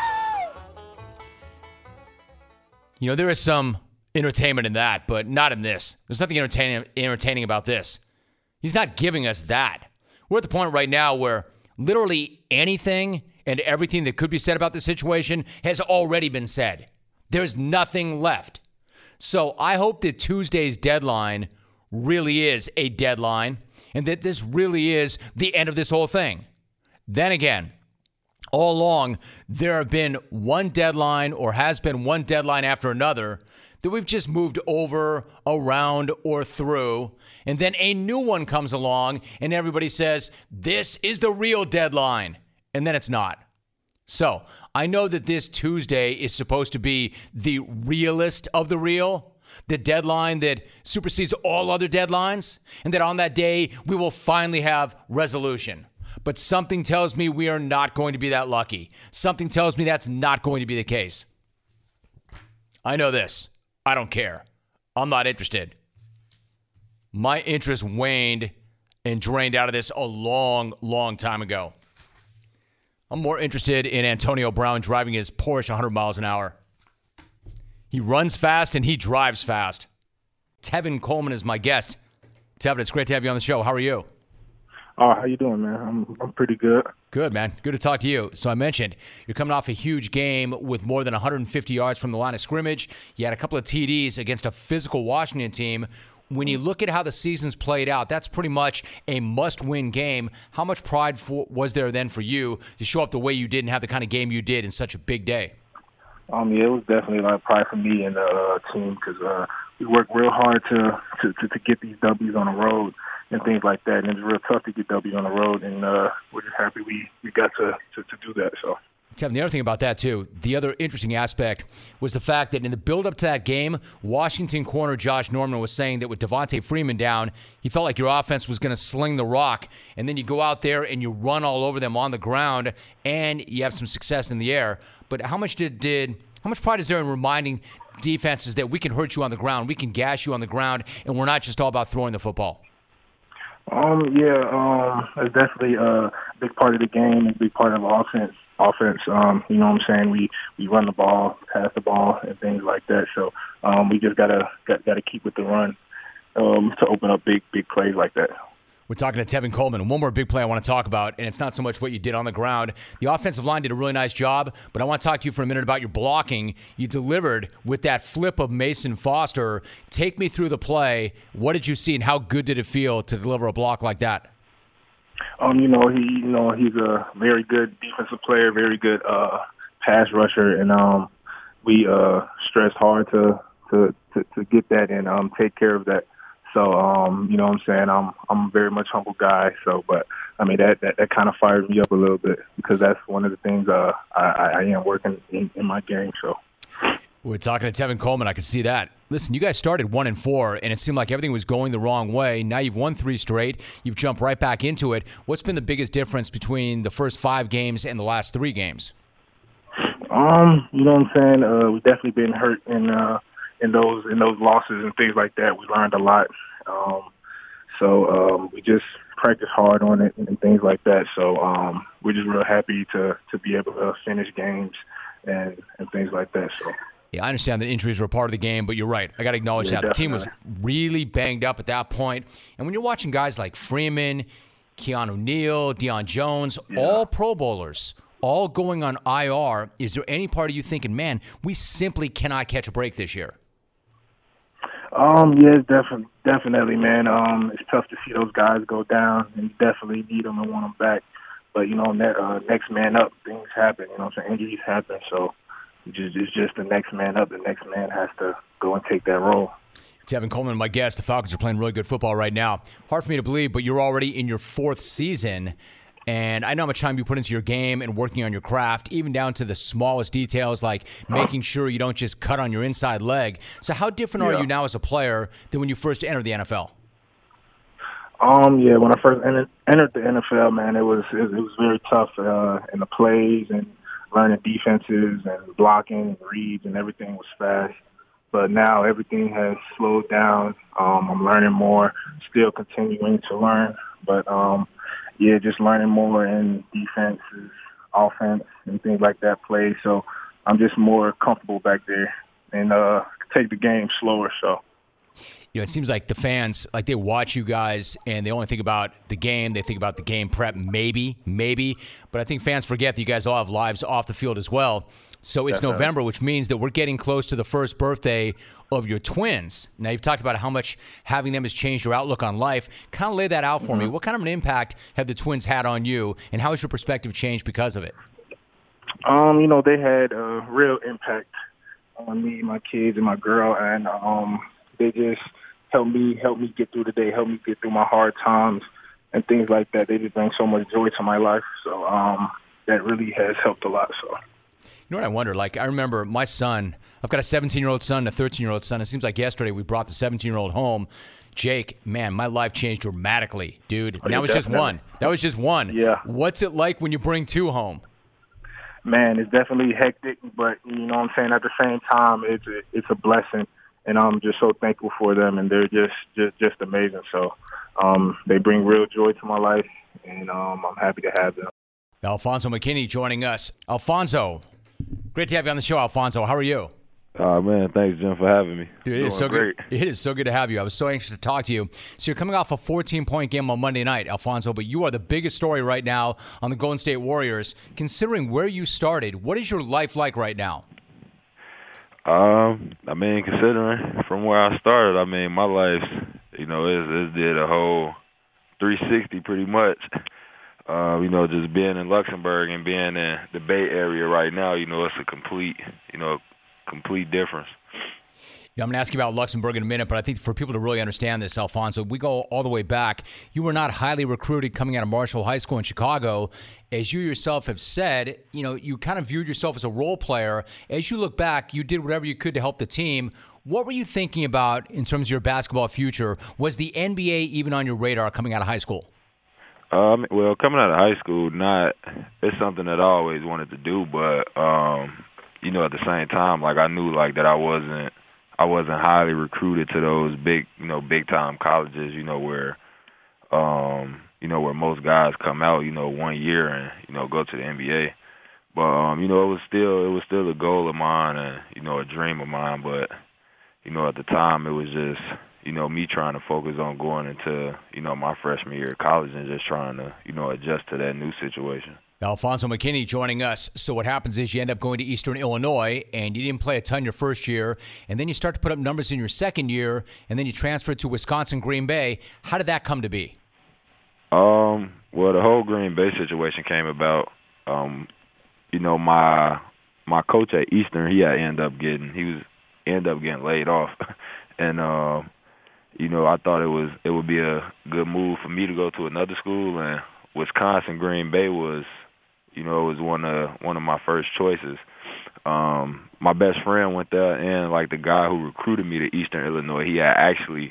You know, there is some entertainment in that, but not in this. There's nothing entertaining about this. He's not giving us that. We're at the point right now where literally anything and everything that could be said about the situation has already been said. There's nothing left. So I hope that Tuesday's deadline really is a deadline and that this really is the end of this whole thing. Then again, all along, there have been one deadline or has been one deadline after another that we've just moved over, around, or through. And then a new one comes along and everybody says, this is the real deadline. And then it's not. So I know that this Tuesday is supposed to be the realest of the real, the deadline that supersedes all other deadlines, and that on that day we will finally have resolution. But something tells me we are not going to be that lucky. Something tells me that's not going to be the case. I know this. I don't care. I'm not interested. My interest waned and drained out of this a long, long time ago. I'm more interested in Antonio Brown driving his Porsche 100 miles an hour. He runs fast and he drives fast. Tevin Coleman is my guest. Tevin, it's great to have you on the show. How are you? Oh, how you doing, man? I'm pretty good. Good, man. Good to talk to you. So I mentioned you're coming off a huge game with more than 150 yards from the line of scrimmage. You had a couple of TDs against a physical Washington team. When you look at how the season's played out, that's pretty much a must-win game. How much pride was there then for you to show up the way you did and have the kind of game you did in such a big day? Yeah, it was definitely a lot of pride for me and the team because we worked real hard to get these W's on the road and things like that. And it's real tough to get W's on the road, and we're just happy we got to do that. So. Tevin, the other thing about that, too, the other interesting aspect was the fact that in the build-up to that game, Washington corner Josh Norman was saying that with Devontae Freeman down, he felt like your offense was going to sling the rock, and then you go out there and you run all over them on the ground, and you have some success in the air. But how much did How much pride is there in reminding defenses that we can hurt you on the ground, we can gash you on the ground, and we're not just all about throwing the football? It's definitely a big part of the game, a big part of offense. You know what I'm saying? We run the ball, pass the ball, and things like that. So we just gotta keep with the run to open up big plays like that. We're talking to Tevin Coleman. One more big play I want to talk about, and it's not so much what you did on the ground. The offensive line did a really nice job, but I want to talk to you for a minute about your blocking. You delivered with that flip of Mason Foster. Take me through the play. What did you see, and how good did it feel to deliver a block like that? He's a very good defensive player, very good pass rusher, and we stressed hard to get that and take care of that. So, you know what I'm saying? I'm a very much humble guy. So, but I mean, that kind of fires me up a little bit because that's one of the things I am working in my game. So, we're talking to Tevin Coleman. I could see that. Listen, you guys started 1-4, and it seemed like everything was going the wrong way. Now you've won 3 straight. You've jumped right back into it. What's been the biggest difference between the first 5 games and the last 3 games? You know what I'm saying? We've definitely been hurt in those losses and things like that. We learned a lot. So we just practice hard on it and things like that. So we're just real happy to be able to finish games and things like that. So. Yeah, I understand that injuries were a part of the game, but you're right. I got to acknowledge that. The team was really banged up at that point. And when you're watching guys like Freeman, Keanu Neal, Deion Jones, all Pro Bowlers, all going on IR, is there any part of you thinking, man, we simply cannot catch a break this year? Definitely, man. It's tough to see those guys go down, and you definitely need them and want them back. But, next man up, things happen. You know what I'm saying? Injuries happen, so it's just the next man up. The next man has to go and take that role. Tevin Coleman, my guest. The Falcons are playing really good football right now. Hard for me to believe, but you're already in your 4th season. And I know how much time you put into your game and working on your craft, even down to the smallest details like making sure you don't just cut on your inside leg. So how different are you now as a player than when you first entered the NFL? When I first entered the NFL, man, it was very tough in the plays and learning defenses and blocking and reads and everything was fast. But now everything has slowed down. I'm learning more, still continuing to learn, but just learning more in defenses, offense, and things like that play. So I'm just more comfortable back there and take the game slower. So. It seems like the fans, they watch you guys and they only think about the game. They think about the game prep, maybe. But I think fans forget that you guys all have lives off the field as well. So it's November, which means that we're getting close to the first birthday of your twins. Now, you've talked about how much having them has changed your outlook on life. Kind of lay that out for me. What kind of an impact have the twins had on you, and how has your perspective changed because of it? They had a real impact on me, my kids, and my girl, and they just help me get through the day, help me get through my hard times and things like that. They just bring so much joy to my life. So that really has helped a lot. So. You know what I wonder? I remember my son, I've got a 17-year-old son and a 13-year-old son. It seems like yesterday we brought the 17-year-old home. Jake, man, my life changed dramatically, dude. And that was just one. Yeah. What's it like when you bring 2 home? Man, it's definitely hectic, but you know what I'm saying? At the same time, it's a blessing. And I'm just so thankful for them, and they're just amazing. So they bring real joy to my life, and I'm happy to have them. Alfonso McKinney joining us. Alfonso, great to have you on the show, Alfonso. How are you? Man, thanks, Jim, for having me. Dude, it is so great. It is so good to have you. I was so anxious to talk to you. So you're coming off a 14-point game on Monday night, Alfonso, but you are the biggest story right now on the Golden State Warriors. Considering where you started, what is your life like right now? Considering from where I started, my life, it did a whole 360 pretty much. Just being in Luxembourg and being in the Bay Area right now, it's a complete difference. Yeah, I'm going to ask you about Luxembourg in a minute, but I think for people to really understand this, Alfonso, we go all the way back. You were not highly recruited coming out of Marshall High School in Chicago. As you yourself have said, you kind of viewed yourself as a role player. As you look back, you did whatever you could to help the team. What were you thinking about in terms of your basketball future? Was the NBA even on your radar coming out of high school? Coming out of high school, it's something that I always wanted to do, but you know, at the same time, like I knew like that I wasn't highly recruited to those big time colleges, you know, where where most guys come out, you know, 1 year and, you know, go to the NBA. But you know, it was still a goal of mine and, you know, a dream of mine, but you know, at the time it was just, you know, me trying to focus on going into, you know, my freshman year of college and just trying to, you know, adjust to that new situation. Alfonso McKinney joining us. So what happens is you end up going to Eastern Illinois, and you didn't play a ton your first year, and then you start to put up numbers in your second year, and then you transfer to Wisconsin Green Bay. How did that come to be? Well, the whole Green Bay situation came about. You know, my coach at Eastern, he ended up getting laid off, and you know, I thought it would be a good move for me to go to another school, and Wisconsin Green Bay was, you know, it was one of my first choices. My best friend went there, and like the guy who recruited me to Eastern Illinois, he had actually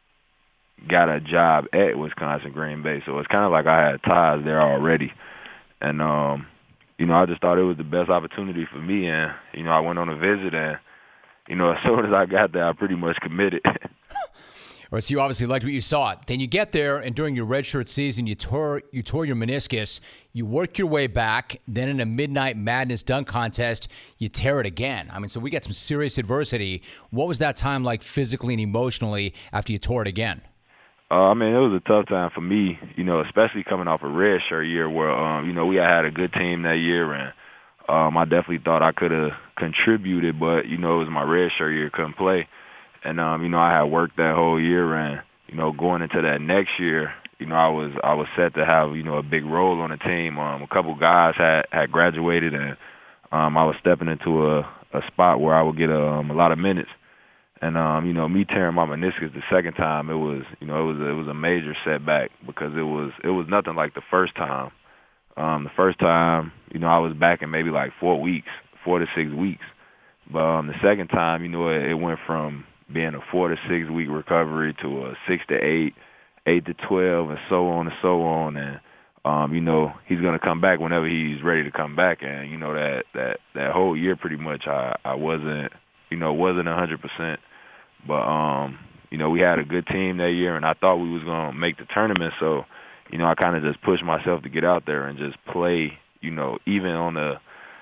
got a job at Wisconsin Green Bay, so it's kind of like I had ties there already, and you know, I just thought it was the best opportunity for me, and you know, I went on a visit, and you know, as soon as I got there, I pretty much committed. All right, so you obviously liked what you saw. Then you get there, and during your redshirt season, you tore your meniscus. You work your way back. Then in a Midnight Madness dunk contest, you tear it again. I mean, so we got some serious adversity. What was that time like physically and emotionally after you tore it again? I mean, it was a tough time for me, you know, especially coming off a redshirt year where, you know, we had a good team that year, and I definitely thought I could have contributed, but, you know, it was my redshirt year, couldn't play. And, you know, I had worked that whole year, and, you know, going into that next year, you know, I was set to have, you know, a big role on the team. A couple guys had graduated, and I was stepping into a spot where I would get a lot of minutes. And, you know, me tearing my meniscus the second time, it was a major setback because it was nothing like the first time. The first time, you know, I was back in maybe like 4 to 6 weeks. But the second time, you know, it went from being a 4 to 6 week recovery to a 6 to 8, 8 to 12, and so on and so on. And, you know, he's going to come back whenever he's ready to come back. And, you know, that whole year pretty much I wasn't 100%. But, you know, we had a good team that year, and I thought we was going to make the tournament. So, you know, I kind of just pushed myself to get out there and just play, you know, even on the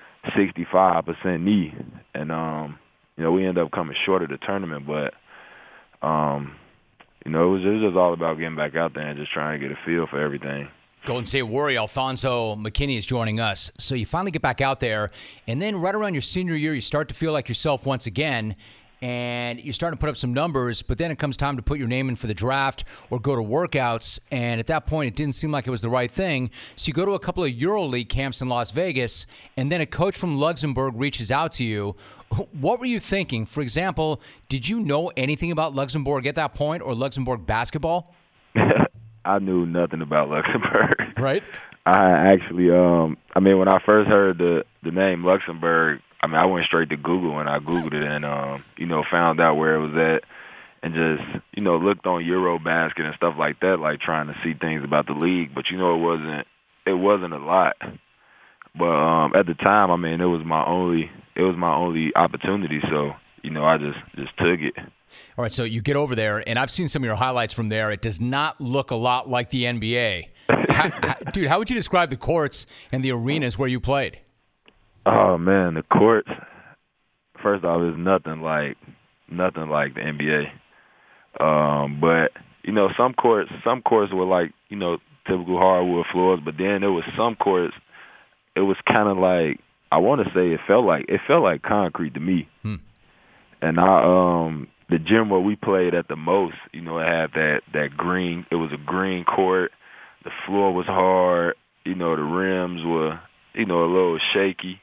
65% knee. And, you know, we ended up coming short of the tournament. But, you know, it was just all about getting back out there and just trying to get a feel for everything. Golden State Warrior Alfonso McKinney is joining us. So you finally get back out there, and then right around your senior year, you start to feel like yourself once again, and you're starting to put up some numbers, but then it comes time to put your name in for the draft or go to workouts, and at that point, it didn't seem like it was the right thing. So you go to a couple of EuroLeague camps in Las Vegas, and then a coach from Luxembourg reaches out to you. What were you thinking? For example, did you know anything about Luxembourg at that point or Luxembourg basketball? I knew nothing about Luxembourg. Right? I actually, I mean, when I first heard the name Luxembourg, I mean, I went straight to Google, and I Googled it and, you know, found out where it was at and just, you know, looked on Eurobasket and stuff like that, like trying to see things about the league. But, you know, it wasn't a lot. But at the time, I mean, it was my only opportunity. So, you know, I just took it. All right, so you get over there, and I've seen some of your highlights from there. It does not look a lot like the NBA. Dude, how would you describe the courts and the arenas where you played? Oh man, the courts. First off, is nothing like the NBA. But you know, some courts were like, you know, typical hardwood floors. But then there was some courts. It was kind of like, I want to say it felt like concrete to me. And the gym where we played at the most, you know, it had that green. It was a green court. The floor was hard. You know, the rims were, you know, a little shaky.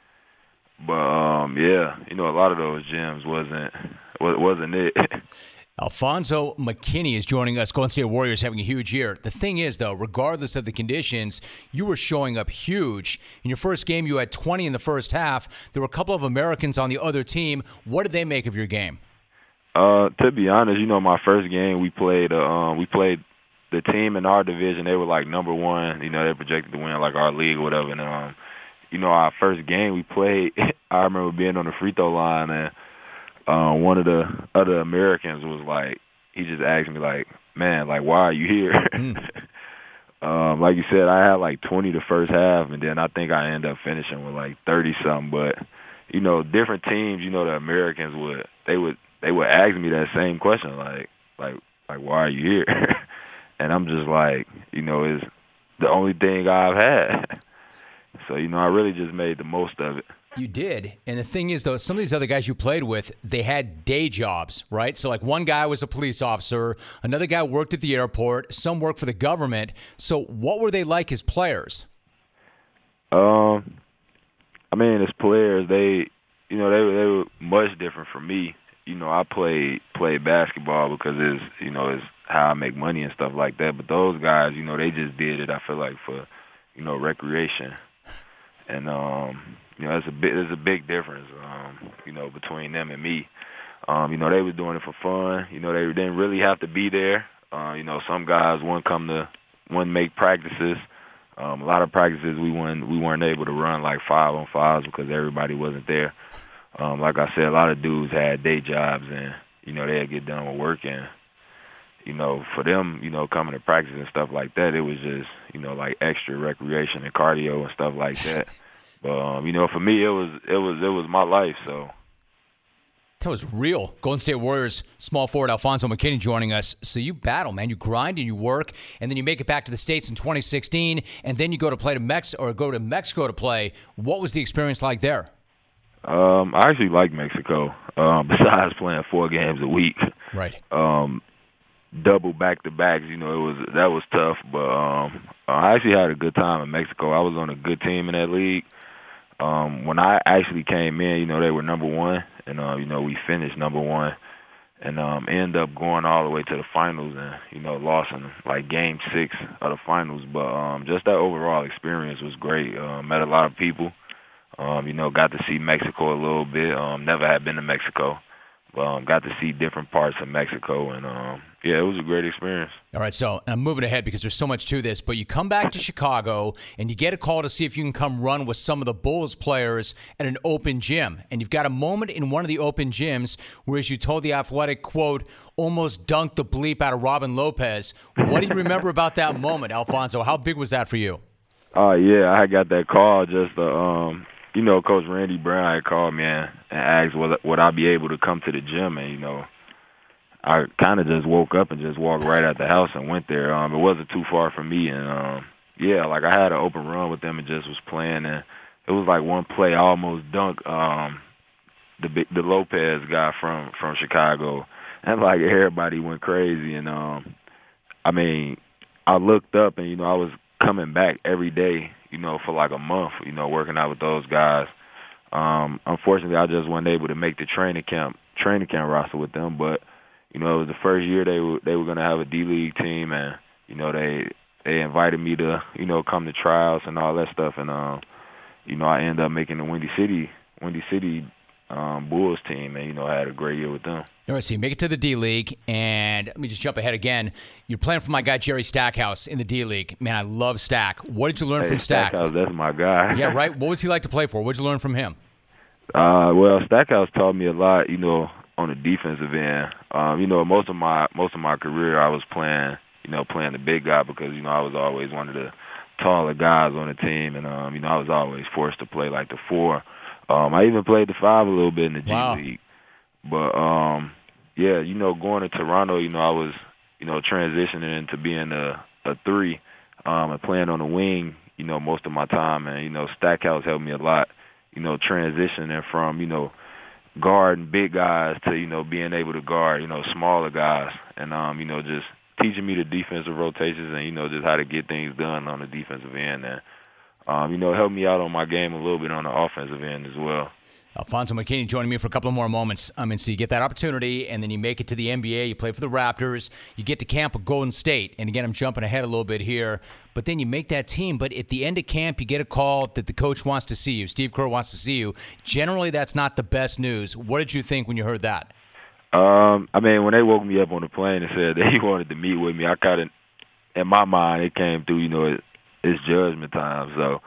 But yeah, you know, a lot of those gyms wasn't it. Alfonso McKinney is joining us. Golden State Warriors having a huge year. The thing is, though, regardless of the conditions, you were showing up huge. In your first game, you had 20 in the first half. There were a couple of Americans on the other team. What did they make of your game? To be honest, you know, my first game we played the team in our division. They were like number one. You know, they projected to win like our league or whatever. And our first game we played, I remember being on the free throw line, and one of the other Americans was like, he just asked me, like, man, like, why are you here? Like you said, I had like 20 the first half, and then I think I ended up finishing with like 30-something. But, different teams, the Americans would ask me that same question, like why are you here? And I'm just like, it's the only thing I've had. So, I really just made the most of it. You did. And the thing is, though, some of these other guys you played with, they had day jobs, right? So, like, one guy was a police officer, another guy worked at the airport, some worked for the government. So what were they like as players? As players, they were much different from me. I played basketball because it's how I make money and stuff like that. But those guys, they just did it, I feel like, for, recreation. And, there's a big difference, between them and me. They was doing it for fun. They didn't really have to be there. Some guys wouldn't make practices. A lot of practices we weren't able to run like 5-on-5s because everybody wasn't there. Like I said, a lot of dudes had day jobs, and they'd get done with work, and for them, coming to practice and stuff like that, it was just like extra recreation and cardio and stuff like that. But for me, it was my life. So that was real. Golden State Warriors small forward Alfonzo McKinney joining us. So you battle, man. You grind and you work, and then you make it back to the States in 2016, and then you go to Mexico to play. What was the experience like there? I actually like Mexico. Besides playing 4 games a week, right? Double back-to-backs, that was tough. But I actually had a good time in Mexico. I was on a good team in that league. When I actually came in, they were number 1, and we finished number 1, and ended up going all the way to the finals, and lost in like Game 6 of the finals. But just that overall experience was great. Met a lot of people. Got to see Mexico a little bit. Never had been to Mexico. Got to see different parts of Mexico, and it was a great experience. All right, so I'm moving ahead because there's so much to this, but you come back to Chicago, and you get a call to see if you can come run with some of the Bulls players at an open gym, and you've got a moment in one of the open gyms where, as you told The Athletic, quote, almost dunked the bleep out of Robin Lopez. What do you remember about that moment, Alfonso? How big was that for you? Yeah, I got that call just Coach Randy Brown had called me and asked would I be able to come to the gym, and I kind of just woke up and just walked right out the house and went there. It wasn't too far from me, and like I had an open run with them and just was playing, and it was like one play I almost dunked the Lopez guy from Chicago, and like everybody went crazy, and I looked up and I was coming back every day, for like a month, working out with those guys. Unfortunately, I just wasn't able to make the training camp roster with them. But it was the first year they were going to have a D-League team, and they invited me to come to tryouts and all that stuff, and I ended up making the Windy City Bulls team, and I had a great year with them. All right, so you make it to the D-League, and let me just jump ahead again. You're playing for my guy Jerry Stackhouse in the D-League. Man, I love Stack. What did you learn from Stack? Stackhouse, that's my guy. Yeah, right? What was he like to play for? What did you learn from him? Well, Stackhouse taught me a lot, on the defensive end. Most of my career I was playing the big guy because, I was always one of the taller guys on the team, and, I was always forced to play like the 4. I even played the 5 a little bit in the G League. But, going to Toronto, I was, transitioning into being a 3 and playing on the wing, most of my time. And, Stackhouse helped me a lot, transitioning from, guarding big guys to, being able to guard, smaller guys. And, just teaching me the defensive rotations and, just how to get things done on the defensive end. And, helped me out on my game a little bit on the offensive end as well. Alfonzo McKinney joining me for a couple of more moments. So you get that opportunity, and then you make it to the NBA. You play for the Raptors. You get to camp at Golden State. And, again, I'm jumping ahead a little bit here. But then you make that team. But at the end of camp, you get a call that the coach wants to see you. Steve Kerr wants to see you. Generally, that's not the best news. What did you think when you heard that? When they woke me up on the plane and said that he wanted to meet with me, I kind of, in my mind, it came through, it's judgment time. So,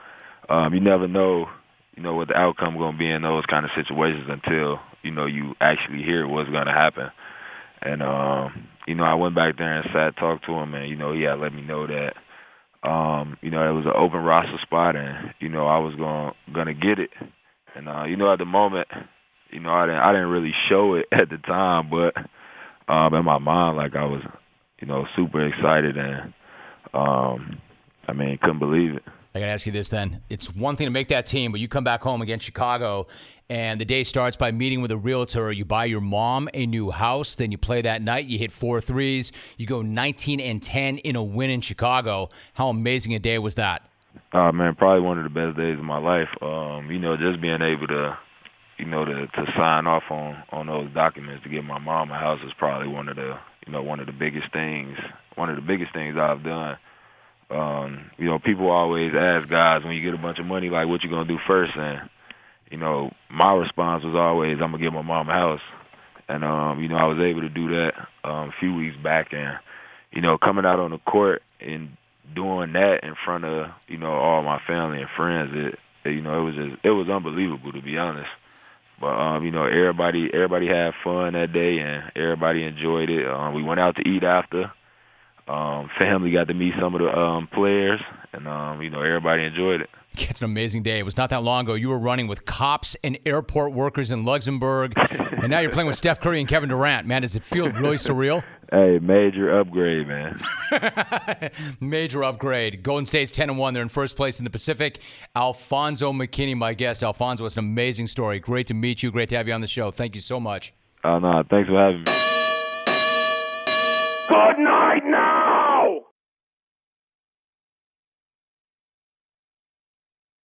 you never know, what the outcome going to be in those kind of situations until, you actually hear what's going to happen. And, I went back there and talked to him, and, he had let me know that, it was an open roster spot, and, I was going to get it. And, at the moment, I didn't really show it at the time, but in my mind, like, I was, super excited and, couldn't believe it. I got to ask you this then. It's one thing to make that team, but you come back home against Chicago, and the day starts by meeting with a realtor. You buy your mom a new house, then you play that night. You hit 4 threes. You go 19-10 in a win in Chicago. How amazing a day was that? Man, probably one of the best days of my life. Just being able to, to sign off on those documents to give my mom a house is probably one of the biggest things I've done. People always ask guys when you get a bunch of money, like, what you gonna do first? And, my response was always, I'm gonna give my mom a house. And, I was able to do that a few weeks back. And, coming out on the court and doing that in front of, all my family and friends, it was unbelievable, to be honest. But, everybody had fun that day and everybody enjoyed it. We went out to eat after. Family got to meet some of the players, and, everybody enjoyed it. It's an amazing day. It was not that long ago. You were running with cops and airport workers in Luxembourg, and now you're playing with Steph Curry and Kevin Durant. Man, does it feel really surreal? Hey, major upgrade, man. Major upgrade. Golden State's 10-1. They're in first place in the Pacific. Alfonso McKinney, my guest. Alfonso, it's an amazing story. Great to meet you. Great to have you on the show. Thank you so much. No, thanks for having me. Good night now!